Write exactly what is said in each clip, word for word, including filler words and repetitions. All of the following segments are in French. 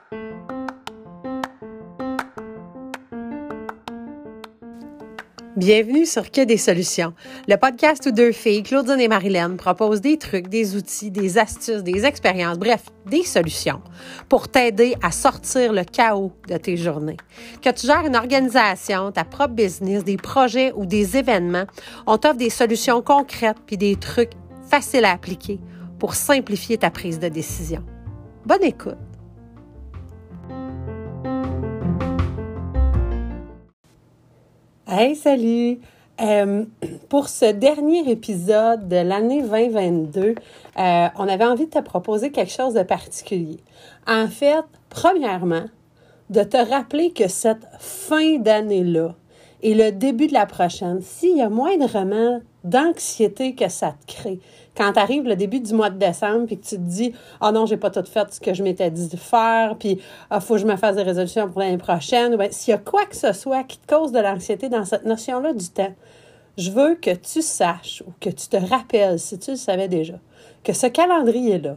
Bienvenue sur Que des solutions, le podcast où deux filles, Claudine et Marilyn, proposent des trucs, des outils, des astuces, des expériences, bref, des solutions pour t'aider à sortir le chaos de tes journées. Que tu gères une organisation, ta propre business, des projets ou des événements, on t'offre des solutions concrètes puis des trucs faciles à appliquer pour simplifier ta prise de décision. Bonne écoute! Hey, salut! Euh, pour ce dernier épisode de l'année vingt vingt-deux, euh, on avait envie de te proposer quelque chose de particulier. En fait, premièrement, de te rappeler que cette fin d'année-là et le début de la prochaine, s'il y a moindrement d'anxiété que ça te crée, quand tu arrives le début du mois de décembre puis que tu te dis « Ah non, j'ai pas tout fait ce que je m'étais dit de faire, puis il ah, faut que je me fasse des résolutions pour l'année prochaine. » Ben, s'il y a quoi que ce soit qui te cause de l'anxiété dans cette notion-là du temps, je veux que tu saches ou que tu te rappelles, si tu le savais déjà, que ce calendrier-là,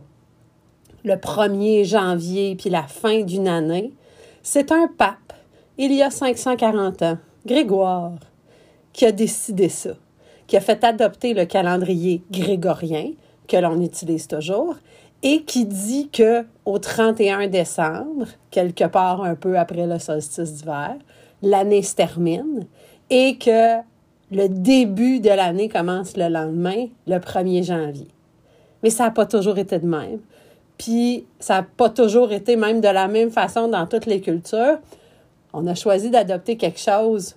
le premier janvier puis la fin d'une année, c'est un pape, il y a cinq cent quarante ans, Grégoire, qui a décidé ça, qui a fait adopter le calendrier grégorien, que l'on utilise toujours, et qui dit qu'au trente et un décembre, quelque part un peu après le solstice d'hiver, l'année se termine et que le début de l'année commence le lendemain, le premier janvier. Mais ça n'a pas toujours été de même. Puis ça n'a pas toujours été même de la même façon dans toutes les cultures. On a choisi d'adopter quelque chose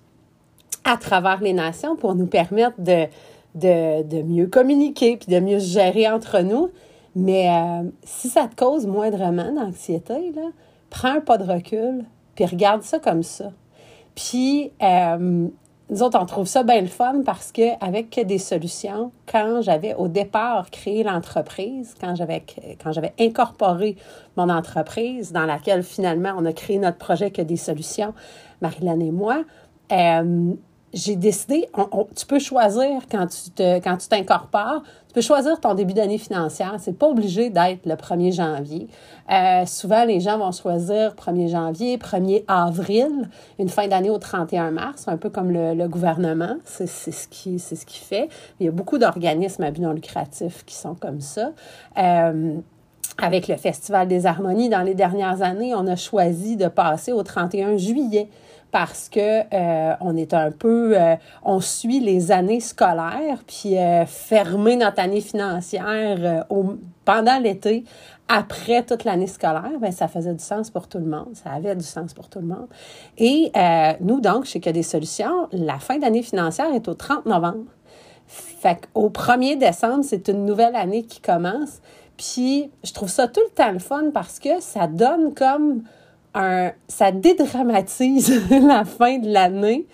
à travers les nations pour nous permettre de, de, de mieux communiquer puis de mieux se gérer entre nous. Mais euh, si ça te cause moindrement d'anxiété, là, prends un pas de recul puis regarde ça comme ça. Puis, euh, nous autres, on trouve ça bien le fun parce qu'avec des solutions, quand j'avais au départ créé l'entreprise, quand j'avais, quand j'avais incorporé mon entreprise dans laquelle finalement on a créé notre projet Que des solutions, Marilyn et moi, euh, j'ai décidé, on, on, tu peux choisir quand tu te, quand tu t'incorpores, tu peux choisir ton début d'année financière. C'est pas obligé d'être le premier janvier. Euh, souvent, les gens vont choisir premier janvier, premier avril, une fin d'année au trente et un mars, un peu comme le, le gouvernement. C'est, c'est ce qui, c'est ce qui fait. Il y a beaucoup d'organismes à but non lucratif qui sont comme ça. Euh, Avec le Festival des Harmonies, dans les dernières années, on a choisi de passer au trente et un juillet parce que euh, on est un peu, euh, on suit les années scolaires, puis euh, fermer notre année financière euh, au, pendant l'été, après toute l'année scolaire, bien, ça faisait du sens pour tout le monde. Ça avait du sens pour tout le monde. Et euh, nous, donc, chez Que des solutions, la fin d'année financière est au trente novembre. Fait qu'au premier décembre, c'est une nouvelle année qui commence. Puis, je trouve ça tout le temps le fun parce que ça donne comme un... ça dédramatise la fin de l'année,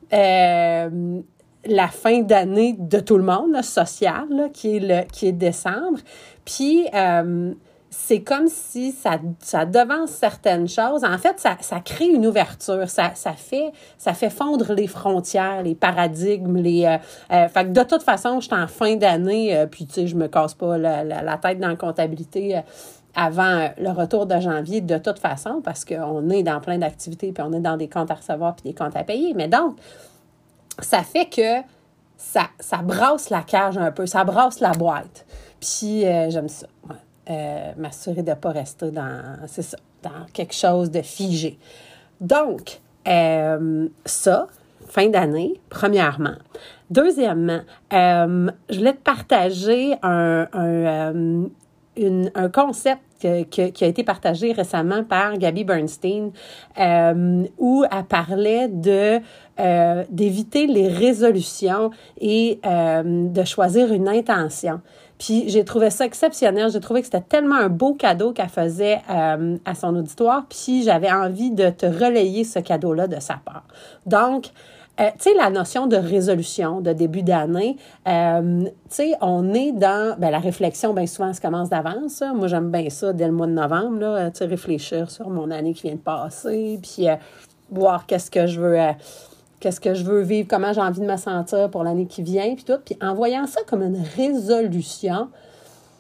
euh, la fin d'année de tout le monde, là, sociale, là, qui est le qui est décembre. Puis, euh, c'est comme si ça, ça devance certaines choses. En fait, ça, ça crée une ouverture. Ça, ça, fait, ça fait fondre les frontières, les paradigmes. Les, euh, euh, fait que de toute façon, je suis en fin d'année, euh, puis tu sais, je me casse pas la, la, la tête dans la comptabilité euh, avant le retour de janvier, de toute façon, parce qu'on est dans plein d'activités, puis on est dans des comptes à recevoir, puis des comptes à payer. Mais donc, ça fait que ça, ça brasse la cage un peu, ça brasse la boîte. Puis, euh, j'aime ça, ouais. Euh, m'assurer de ne pas rester dans, c'est ça, dans quelque chose de figé. Donc, euh, ça, fin d'année, premièrement. Deuxièmement, euh, je voulais te partager un, un, euh, une, un concept que, que, qui a été partagé récemment par Gabby Bernstein, euh, où elle parlait de euh, d'éviter les résolutions et euh, de choisir une intention. Puis j'ai trouvé ça exceptionnel. J'ai trouvé que c'était tellement un beau cadeau qu'elle faisait euh, à son auditoire. Puis j'avais envie de te relayer ce cadeau-là de sa part. Donc, euh, tu sais, la notion de résolution, de début d'année, euh, tu sais, on est dans... Ben, la réflexion, bien souvent, ça commence d'avance. Moi, j'aime bien ça dès le mois de novembre, là, tu sais, réfléchir sur mon année qui vient de passer, puis euh, voir qu'est-ce que je veux... Euh, qu'est-ce que je veux vivre, comment j'ai envie de me sentir pour l'année qui vient, puis tout. Puis en voyant ça comme une résolution,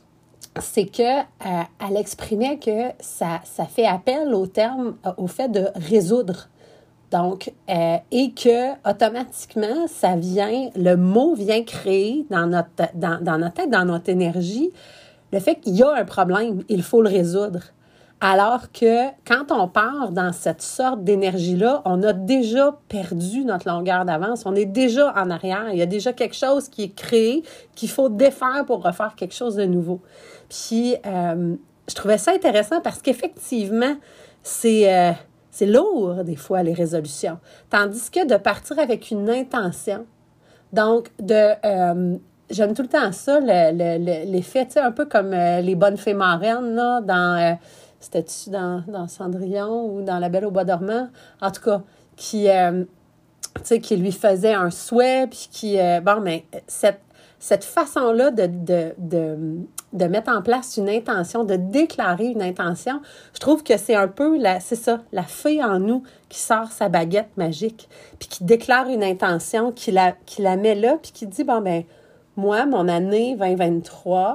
c'est que euh, elle exprimait que ça, ça fait appel au terme, au fait de résoudre. Donc, euh, et que automatiquement, ça vient, le mot vient créer dans notre, dans, dans notre tête, dans notre énergie, le fait qu'il y a un problème, il faut le résoudre. Alors que quand on part dans cette sorte d'énergie-là, on a déjà perdu notre longueur d'avance. On est déjà en arrière. Il y a déjà quelque chose qui est créé, qu'il faut défaire pour refaire quelque chose de nouveau. Puis, euh, je trouvais ça intéressant parce qu'effectivement, c'est, euh, c'est lourd des fois, les résolutions. Tandis que de partir avec une intention, donc de... Euh, j'aime tout le temps ça, le, le, le, l'effet, tu sais, un peu comme euh, les bonnes fées marraines, là, dans... Euh, C'était-tu dans, dans Cendrillon ou dans La Belle au bois dormant? En tout cas, qui, euh, tu sais, qui lui faisait un souhait, puis qui... Euh, bon, mais cette, cette façon-là de, de, de, de mettre en place une intention, de déclarer une intention, je trouve que c'est un peu, la, c'est ça, la fée en nous qui sort sa baguette magique, puis qui déclare une intention, qui la, qui la met là, puis qui dit, bon, ben moi, mon année vingt vingt-trois,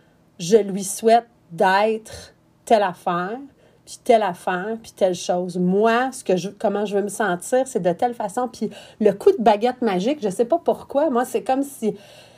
je lui souhaite d'être... telle affaire, puis telle affaire, puis telle chose. Moi, ce que je, comment je veux me sentir, c'est de telle façon. Puis le coup de baguette magique, je sais pas pourquoi, moi, c'est comme si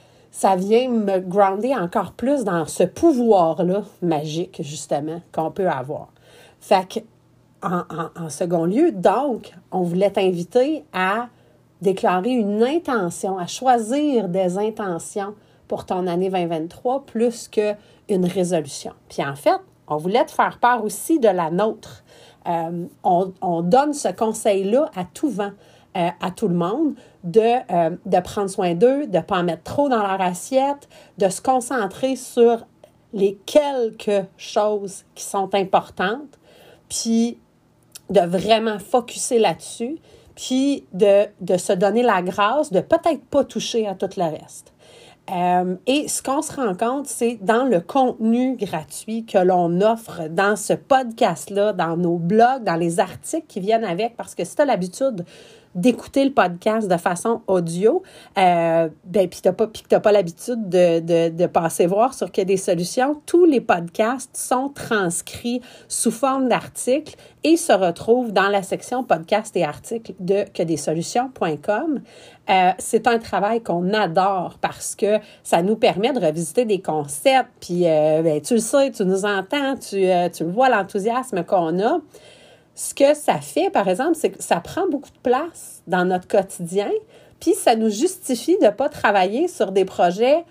ça vient me grounder encore plus dans ce pouvoir-là magique, justement, qu'on peut avoir. Fait que, en, en, en second lieu, donc, on voulait t'inviter à déclarer une intention, à choisir des intentions pour ton année vingt vingt-trois plus qu'une résolution. Puis en fait, on voulait te faire part aussi de la nôtre. Euh, on, on donne ce conseil-là à tout vent, euh, à tout le monde, de, euh, de prendre soin d'eux, de ne pas en mettre trop dans leur assiette, de se concentrer sur les quelques choses qui sont importantes, puis de vraiment focusser là-dessus, puis de, de se donner la grâce de peut-être pas toucher à tout le reste. Euh, et ce qu'on se rend compte, c'est dans le contenu gratuit que l'on offre dans ce podcast-là, dans nos blogs, dans les articles qui viennent avec, parce que si tu as l'habitude d'écouter le podcast de façon audio, euh, ben, puis tu n'as pas, puis que tu n'as pas l'habitude de, de, de passer voir sur Qu'il y a des solutions, tous les podcasts sont transcrits sous forme d'articles et se retrouvent dans la section podcasts et articles de que des solutions point com. Euh, c'est un travail qu'on adore parce que ça nous permet de revisiter des concepts, puis euh, ben, tu le sais, tu nous entends, tu, euh, tu le vois l'enthousiasme qu'on a. Ce que ça fait, par exemple, c'est que ça prend beaucoup de place dans notre quotidien, puis ça nous justifie de ne pas travailler sur des projets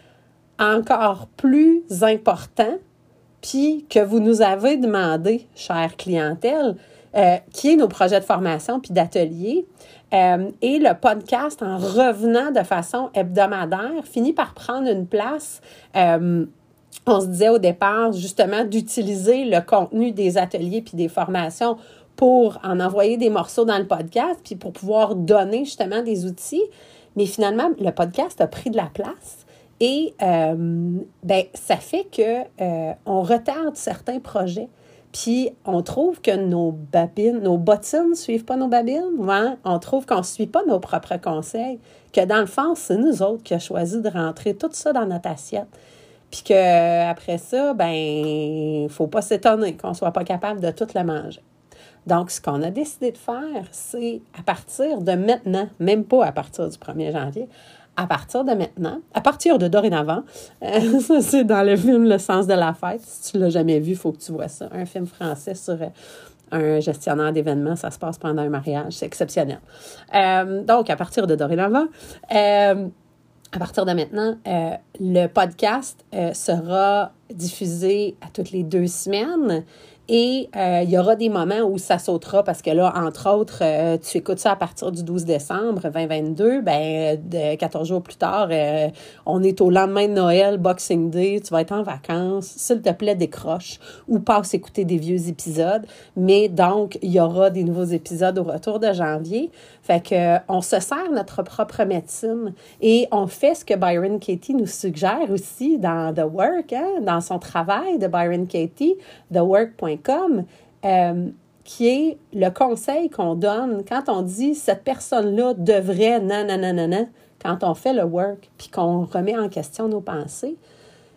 encore plus importants, puis que vous nous avez demandé, chère clientèle, euh, qui est nos projets de formation puis d'atelier. Euh, et le podcast, en revenant de façon hebdomadaire, finit par prendre une place. Euh, on se disait au départ, justement, d'utiliser le contenu des ateliers puis des formations pour en envoyer des morceaux dans le podcast, puis pour pouvoir donner justement des outils. Mais finalement, le podcast a pris de la place et euh, ben, ça fait que euh, on retarde certains projets. Puis on trouve que nos babines, nos bottines ne suivent pas nos babines. Ouais? On trouve qu'on ne suit pas nos propres conseils. Que dans le fond, c'est nous autres qui avons choisi de rentrer tout ça dans notre assiette. Puis qu'après ça, ben, il ne faut pas s'étonner qu'on ne soit pas capable de tout le manger. Donc, ce qu'on a décidé de faire, c'est à partir de maintenant, même pas à partir du premier janvier, à partir de maintenant, à partir de dorénavant, euh, ça c'est dans le film Le sens de la fête. Si tu ne l'as jamais vu, il faut que tu vois ça. Un film français sur euh, un gestionnaire d'événements, ça se passe pendant un mariage, c'est exceptionnel. Euh, donc, à partir de dorénavant, euh, à partir de maintenant, euh, le podcast euh, sera diffusé à toutes les deux semaines. Et euh, il y aura des moments où ça sautera parce que là, entre autres, euh, tu écoutes ça à partir du douze décembre vingt vingt-deux, ben de quatorze jours plus tard, euh, on est au lendemain de Noël, Boxing Day, tu vas être en vacances, s'il te plaît, décroche ou passe écouter des vieux épisodes. Mais donc, il y aura des nouveaux épisodes au retour de janvier. Fait que on se sert notre propre médecine et on fait ce que Byron Katie nous suggère aussi dans The Work, hein, dans son travail de Byron Katie, the work point com, euh, qui est le conseil qu'on donne quand on dit cette personne-là devrait nananana, quand on fait le work puis qu'on remet en question nos pensées.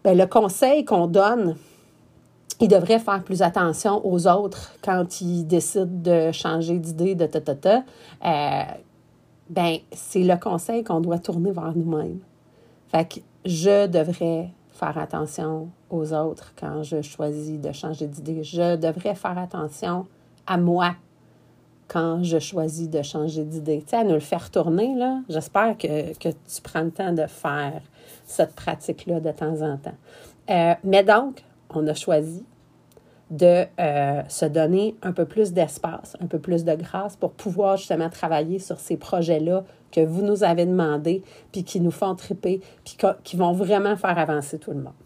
bien, le conseil qu'on donne, il devrait faire plus attention aux autres quand ils décident de changer d'idée, de ta, ta, ta. Euh, ben, c'est le conseil qu'on doit tourner vers nous-mêmes. Fait que je devrais faire attention aux autres quand je choisis de changer d'idée. Je devrais faire attention à moi quand je choisis de changer d'idée. Tu sais, à nous le faire tourner, là, j'espère que, que tu prends le temps de faire cette pratique-là de temps en temps. Euh, mais donc, on a choisi de euh, se donner un peu plus d'espace, un peu plus de grâce pour pouvoir justement travailler sur ces projets-là que vous nous avez demandé, puis qui nous font triper, puis qui vont vraiment faire avancer tout le monde.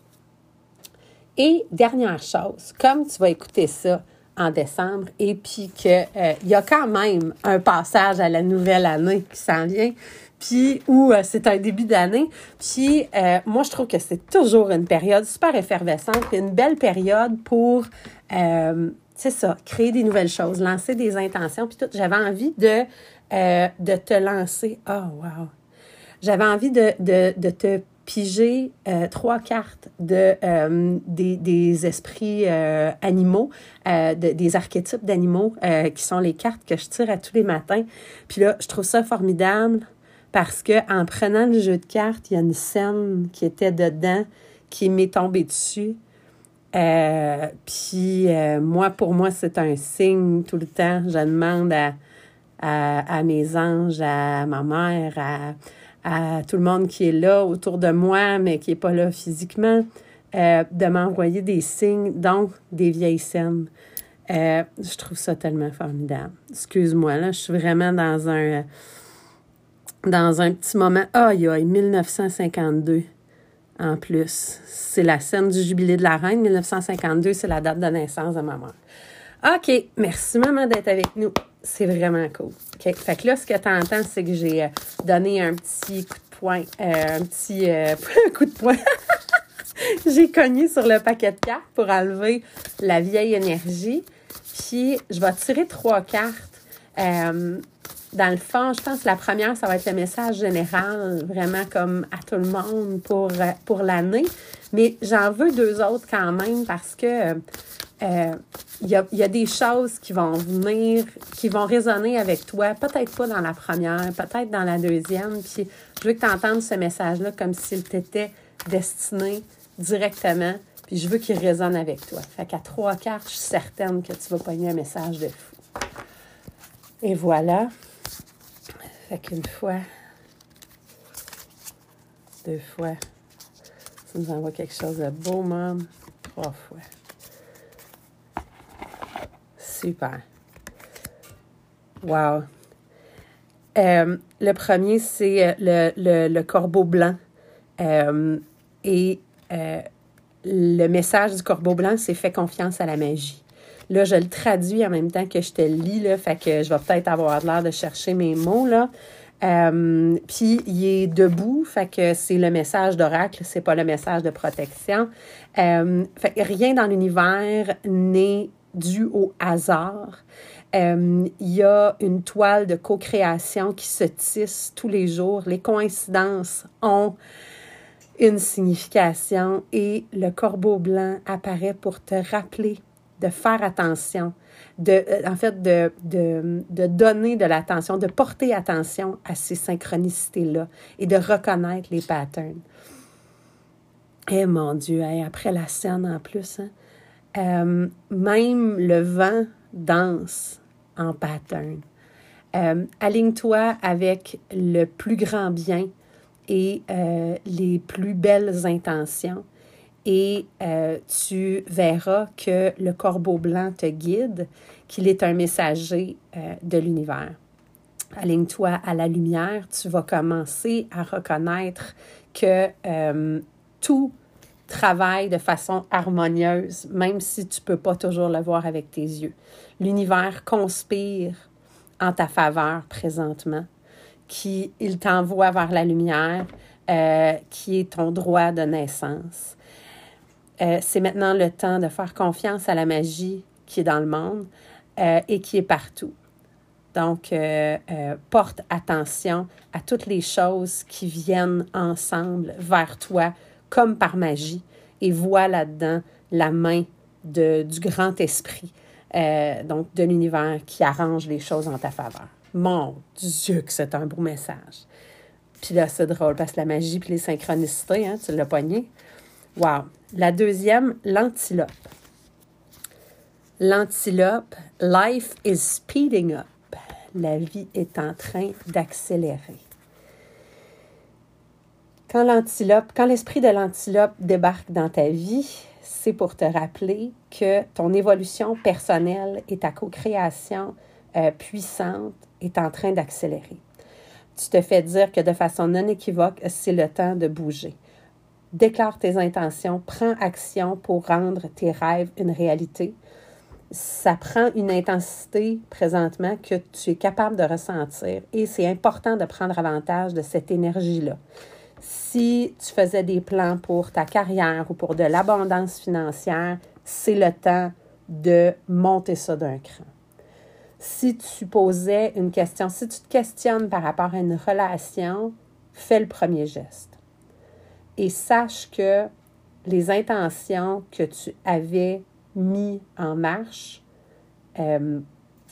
Et dernière chose, comme tu vas écouter ça en décembre, et puis qu'il euh, y a quand même un passage à la nouvelle année qui s'en vient, puis où euh, c'est un début d'année, puis euh, moi, je trouve que c'est toujours une période super effervescente, puis une belle période pour, euh, c'est ça, créer des nouvelles choses, lancer des intentions, puis tout. J'avais envie de, euh, de te lancer. Oh, wow! J'avais envie de, de, de te piger euh, trois cartes de, euh, des, des esprits euh, animaux, euh, de, des archétypes d'animaux, euh, qui sont les cartes que je tire à tous les matins. Puis là, je trouve ça formidable parce qu'en prenant le jeu de cartes, il y a une scène qui était dedans qui m'est tombée dessus. Euh, puis euh, moi, pour moi, c'est un signe tout le temps. Je demande à, à, à mes anges, à ma mère, à à tout le monde qui est là autour de moi, mais qui n'est pas là physiquement, euh, de m'envoyer des signes, donc des vieilles scènes. Euh, je trouve ça tellement formidable. Excuse-moi, là, je suis vraiment dans un, dans un petit moment. Aïe, aïe, dix-neuf cent cinquante-deux en plus. C'est la scène du jubilé de la reine. dix-neuf cent cinquante-deux, c'est la date de naissance de ma mère. OK, merci maman d'être avec nous. C'est vraiment cool. OK, fait que là, ce que tu entends, c'est que j'ai euh, donné un petit coup de poing, euh, un petit euh, coup de poing. J'ai cogné sur le paquet de cartes pour enlever la vieille énergie. Puis, je vais tirer trois cartes. Euh, dans le fond, je pense que la première, ça va être le message général, vraiment comme à tout le monde pour, pour l'année. Mais j'en veux deux autres quand même parce que euh, il y a, il y a des choses qui vont venir, qui vont résonner avec toi, peut-être pas dans la première, peut-être dans la deuxième. Puis je veux que tu entendes ce message-là comme s'il t'était destiné directement. Puis je veux qu'il résonne avec toi. Fait qu'à trois cartes, je suis certaine que tu vas pogner un message de fou. Et voilà. Fait qu'une fois, deux fois, ça nous envoie quelque chose de beau, maman. Trois fois. Super. Wow. Euh, le premier, c'est le, le, le corbeau blanc. Euh, et euh, le message du corbeau blanc, c'est « Fais confiance à la magie ». Là, je le traduis en même temps que je te le lis, là, fait que je vais peut-être avoir l'air de chercher mes mots, là. Euh, puis, il est debout, fait que c'est le message d'oracle, c'est pas le message de protection. Euh, fait que rien dans l'univers n'est dû au hasard. Euh, il y a une toile de co-création qui se tisse tous les jours. Les coïncidences ont une signification et le corbeau blanc apparaît pour te rappeler de faire attention, de, en fait, de, de, de donner de l'attention, de porter attention à ces synchronicités-là et de reconnaître les patterns. Eh mon Dieu, hey, après la scène en plus, hein, euh, même le vent danse en pattern. Euh, aligne-toi avec le plus grand bien et euh, les plus belles intentions. Et euh, tu verras que le corbeau blanc te guide, qu'il est un messager euh, de l'univers. Aligne-toi à la lumière, tu vas commencer à reconnaître que euh, tout travaille de façon harmonieuse, même si tu ne peux pas toujours le voir avec tes yeux. L'univers conspire en ta faveur présentement, qui, il t'envoie vers la lumière, euh, qui est ton droit de naissance. Euh, c'est maintenant le temps de faire confiance à la magie qui est dans le monde euh, et qui est partout. Donc, euh, euh, porte attention à toutes les choses qui viennent ensemble vers toi comme par magie et voit là-dedans la main de, du grand esprit, euh, donc de l'univers qui arrange les choses en ta faveur. Mon Dieu que c'est un beau message. Puis là, c'est drôle parce que la magie puis les synchronicités, hein, tu l'as pogné. Wow! La deuxième, l'antilope. L'antilope, life is speeding up. La vie est en train d'accélérer. Quand l'antilope, quand l'esprit de l'antilope débarque dans ta vie, c'est pour te rappeler que ton évolution personnelle et ta co-création euh, puissante est en train d'accélérer. Tu te fais dire que de façon non équivoque, c'est le temps de bouger. Déclare tes intentions, prends action pour rendre tes rêves une réalité. Ça prend une intensité présentement que tu es capable de ressentir et c'est important de prendre avantage de cette énergie-là. Si tu faisais des plans pour ta carrière ou pour de l'abondance financière, c'est le temps de monter ça d'un cran. Si tu posais une question, si tu te questionnes par rapport à une relation, fais le premier geste. Et sache que les intentions que tu avais mis en marche euh,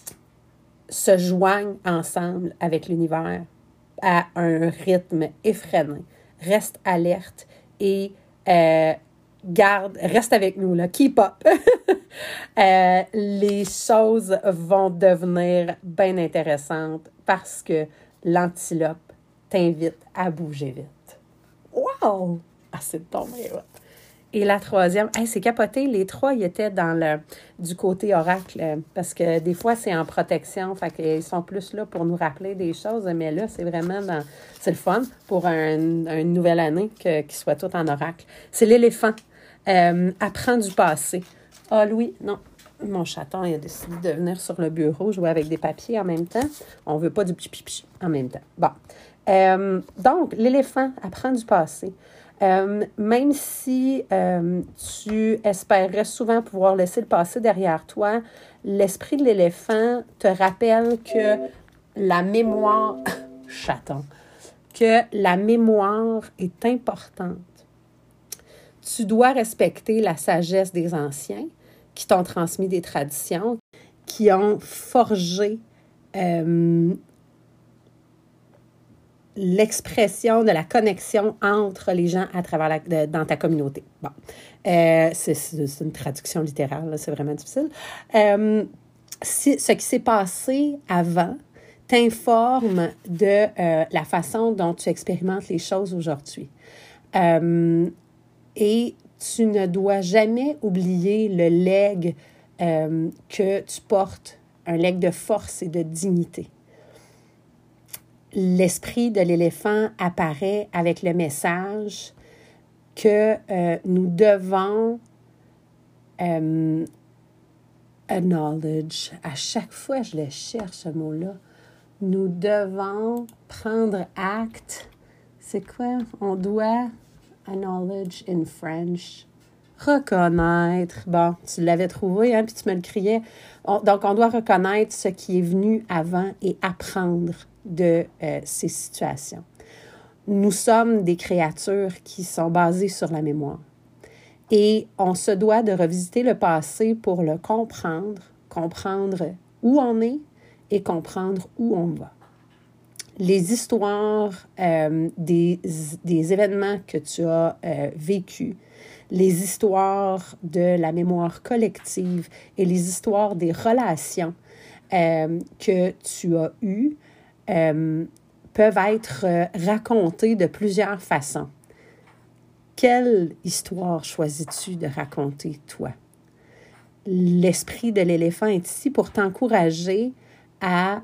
se joignent ensemble avec l'univers à un rythme effréné. Reste alerte et euh, garde, reste avec nous, là, keep up. euh, les choses vont devenir bien intéressantes parce que l'antilope t'invite à bouger vite. Wow! Ah, c'est tombé, ouais. Et la troisième, hey, c'est capoté, les trois, ils étaient dans le du côté oracle, parce que des fois, c'est en protection, fait qu'ils sont plus là pour nous rappeler des choses, mais là, c'est vraiment dans, c'est le fun pour un, une nouvelle année que, qu'ils soient tous en oracle. C'est l'éléphant, euh, apprend du passé. Ah, Louis, non, mon chaton, il a décidé de venir sur le bureau jouer avec des papiers en même temps. On veut pas du pipi en même temps. Bon, euh, donc, l'éléphant apprend du passé. Euh, même si euh, tu espérais souvent pouvoir laisser le passé derrière toi, l'esprit de l'éléphant te rappelle que la mémoire, chaton, que la mémoire est importante. Tu dois respecter la sagesse des anciens qui t'ont transmis des traditions, qui ont forgé euh, l'expression de la connexion entre les gens à travers la, de, dans ta communauté. Bon, euh, c'est, c'est une traduction littéraire, là, c'est vraiment difficile. Euh, si, ce qui s'est passé avant t'informe de euh, la façon dont tu expérimentes les choses aujourd'hui. Euh, et tu ne dois jamais oublier le legs euh, que tu portes, un legs de force et de dignité. L'esprit de l'éléphant apparaît avec le message que euh, nous devons euh, acknowledge. À chaque fois, je le cherche, ce mot-là. Nous devons prendre acte. C'est quoi? On doit acknowledge in French. Reconnaître. Bon, tu l'avais trouvé, hein, puis tu me le criais. On, donc, on doit reconnaître ce qui est venu avant et apprendre de euh, ces situations. Nous sommes des créatures qui sont basées sur la mémoire. Et on se doit de revisiter le passé pour le comprendre, comprendre où on est et comprendre où on va. Les histoires euh, des, des événements que tu as euh, vécus, les histoires de la mémoire collective et les histoires des relations euh, que tu as eues euh, peuvent être euh, racontées de plusieurs façons. Quelle histoire choisis-tu de raconter, toi? L'esprit de l'éléphant est ici pour t'encourager à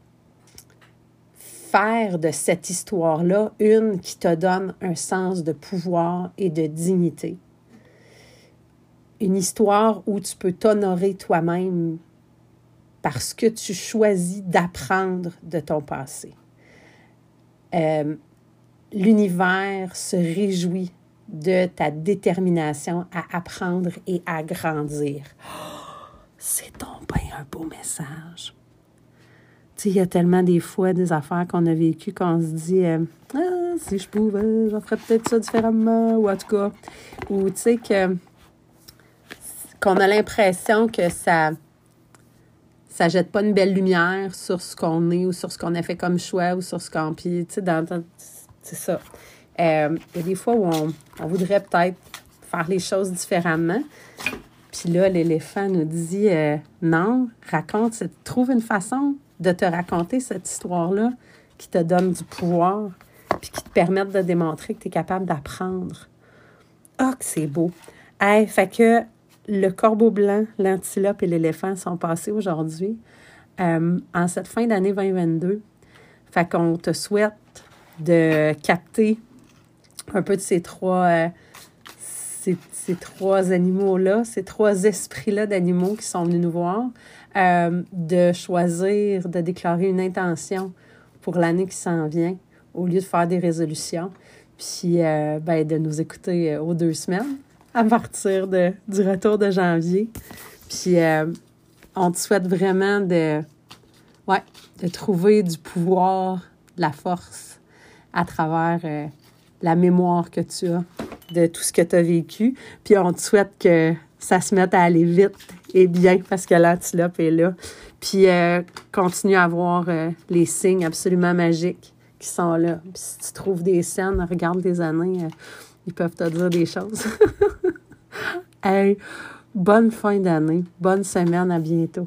faire de cette histoire-là une qui te donne un sens de pouvoir et de dignité. Une histoire où tu peux t'honorer toi-même parce que tu choisis d'apprendre de ton passé. Euh, l'univers se réjouit de ta détermination à apprendre et à grandir. Oh, c'est donc bien un beau message. Tu sais, il y a tellement des fois des affaires qu'on a vécues qu'on se dit euh, « Ah, si je pouvais, j'en ferais peut-être ça différemment, ou en tout cas, ou tu sais, que, qu'on a l'impression que ça ça jette pas une belle lumière sur ce qu'on est, ou sur ce qu'on a fait comme choix, ou sur ce qu'on... Puis, tu sais, dans, dans, c'est ça. Euh, il y a des fois où on, on voudrait peut-être faire les choses différemment. Puis là, l'éléphant nous dit euh, non, raconte, trouve une façon de te raconter cette histoire-là qui te donne du pouvoir, puis qui te permette de démontrer que tu es capable d'apprendre. Ah, oh, que c'est beau! Hey, fait que le corbeau blanc, l'antilope et l'éléphant sont passés aujourd'hui, euh, en cette fin d'année vingt vingt-deux. Fait qu'on te souhaite de capter un peu de ces trois, euh, ces, ces trois animaux-là, ces trois esprits-là d'animaux qui sont venus nous voir, euh, de choisir, de déclarer une intention pour l'année qui s'en vient, au lieu de faire des résolutions, puis euh, ben, de nous écouter aux deux semaines, à partir de, du retour de janvier. Puis euh, on te souhaite vraiment de, ouais, de trouver du pouvoir, de la force à travers euh, la mémoire que tu as de tout ce que tu as vécu. Puis on te souhaite que ça se mette à aller vite et bien parce que l'antilope est là. Puis euh, continue à voir euh, les signes absolument magiques qui sont là. Puis si tu trouves des scènes, regarde les années, euh, ils peuvent te dire des choses. Hey, bonne fin d'année, bonne semaine, à bientôt.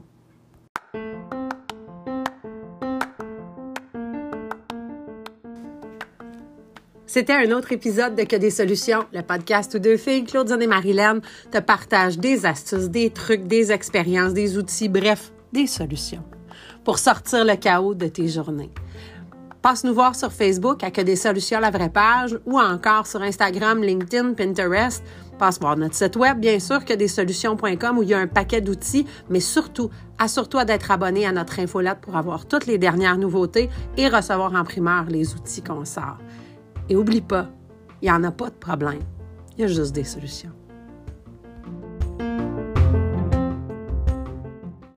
C'était un autre épisode de Que des solutions, le podcast où deux filles, Claudine et Marilyn, te partagent des astuces, des trucs, des expériences, des outils, bref, des solutions pour sortir le chaos de tes journées. Passe nous voir sur Facebook à Que des solutions, la vraie page, ou encore sur Instagram, LinkedIn, Pinterest. Passe voir notre site web, bien sûr, que des solutions point com, où il y a un paquet d'outils, mais surtout, assure-toi d'être abonné à notre infolette pour avoir toutes les dernières nouveautés et recevoir en primeur les outils qu'on sort. Et oublie pas, il n'y en a pas de problème, il y a juste des solutions.